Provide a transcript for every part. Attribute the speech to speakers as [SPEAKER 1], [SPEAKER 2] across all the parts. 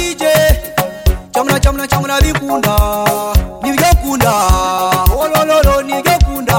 [SPEAKER 1] DJ chamuna bikunda nibyakunda olololo nibyakunda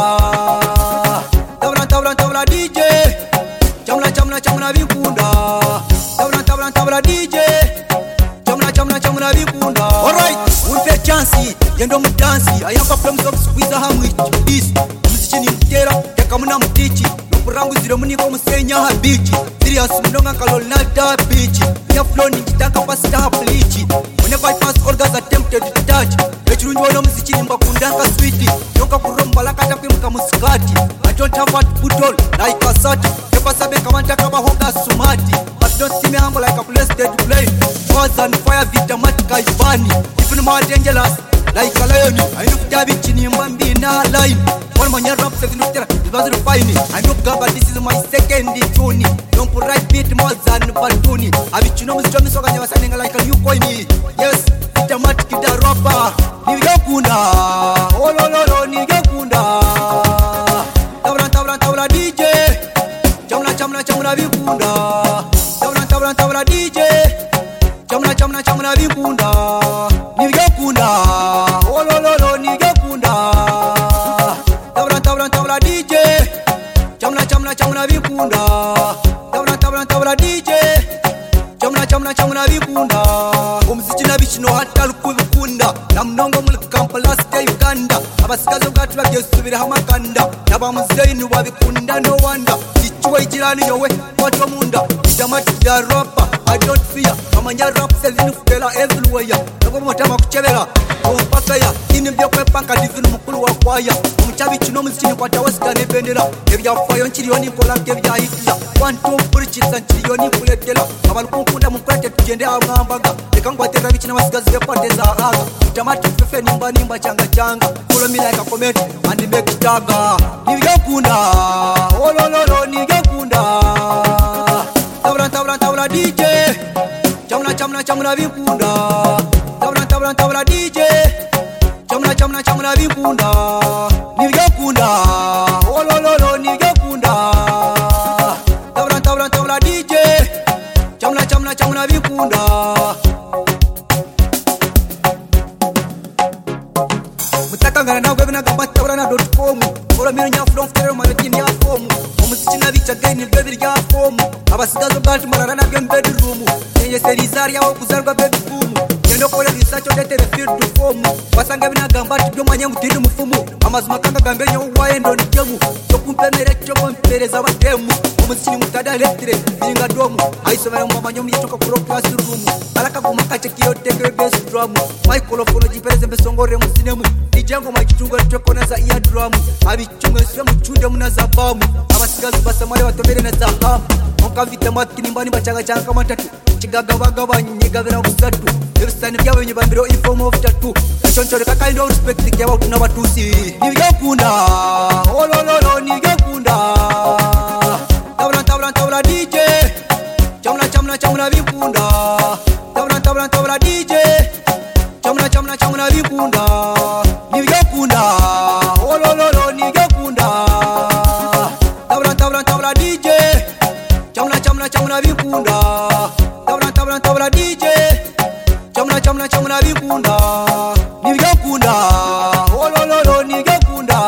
[SPEAKER 1] tabla DJ chamuna bikunda tabla DJ chamuna bikunda. Alright, unpe chance yendo mudansi ayamba problems of squeeze hamwe this muziki ni mtera yakamuna mutichi nukurangu ziro muniko musenya ha beach serious munonga kalolnata beach ya flow ni kitaka pasita bleach whenever I pass all guys are tempted to touch echirunji wona muziki nimba kundanga sweet yoka kuromba lakata kwimuka muskati I don't have what put all like a sat never sabe kamanta kaba hoga sumati but don't see me humble like a blessed plane was on fire vitamatika ivani even more dangerous like a lion. I know Dabi Chini Mambi na line. One man rap seven it was refining. I know Gaba, this is my second tune. Don't put right beat more than Batuni. I be Chino Strong so I was sounding like a new coin. Yes, Vitamatic the rapper. Nigakunda. Oh no, Nigakunda. Tabla DJ. Chamuna bikunda. Tabla DJ. Chamuna bikunda. Nigakunda. Olololo nigakunda. Tabla DJ. Chamuna bikunda. Tabla DJ. Chamuna bikunda. Umuziki nabishino hata lukubikunda. Namnongo mu Kampala state Uganda. Abasikazo gatula gesubira hamakanda. Nabamuzeyi babikunda no wonder. Ichwe jirani yowe watu munda. Jamati da rapper I don't fear. Amanya rap selling fela everywhere. Nabo motama kuchebera. Ompaka ya inimbyo kwepanga divinu mukulu wa kwaya. Omuchabi kino muziki kwa tawasikane bendera. Ebya fayo nchiliyoni kola kebya hitla. One two purchase nchiliyoni kuletela. Abalukunda mukwete tugende amambaga. Ekangwa tera bichina wasigazi bepate za aga. Tamati fefe nimba changa. Follow me like a comment and make it taga. Nigakunda. Olololo nigakunda. Tabla DJ. Chamuna bikunda. Tabla DJ. Chamuna bikunda. Nigakunda. Olololo nigakunda. Tabla DJ. Chamuna bikunda. Mutakangana nawe bina gambatabrana.com. Ora miro nya from fero maletini ya form. Umuziki nabica gain baby ya form. Abasigazo bati marana game bedroom. Yenye serizaria wo kuzarwa baby boom. Yendo kole research odete the field to form. Basanga bina gambati byo manya mutindi mufumu. Amazima kanga gambenya uwaendo ni kemu. Tokumpemere choko mpereza batemu. Umuziki mutada electric inga domu. Aisomera mu manyomu yitoka ku classroom. Alaka kumaka chekiyo tenge bass drum. Microphone jipereze mbesongore musinemu. Ijango machitunga choko za ear drum. Abichunga sio muchunde munaza bamu. Abasigazo basamale batobere na zahamu. Onka vitamati nimbani bachanga kama tatu. Chigagabagaba nyigabira kusatu. Ebisani byawe nyibambiro in form of tattoo. Chonchore kind of respect kyaba kuna batusi. Nigakunda. Olololo nigakunda. Tabla DJ. Chamuna bikunda. Tabla DJ. Chamuna bikunda. Nigakunda. Olololo nigakunda. Tabla DJ. Chamuna bikunda. Tabla DJ. Chamuna bikunda. Nigakunda. Olololo nigakunda.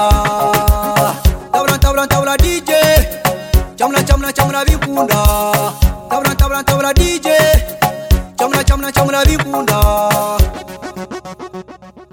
[SPEAKER 1] Tabla DJ. Chamuna bikunda. Tabla DJ. Chamuna bikunda.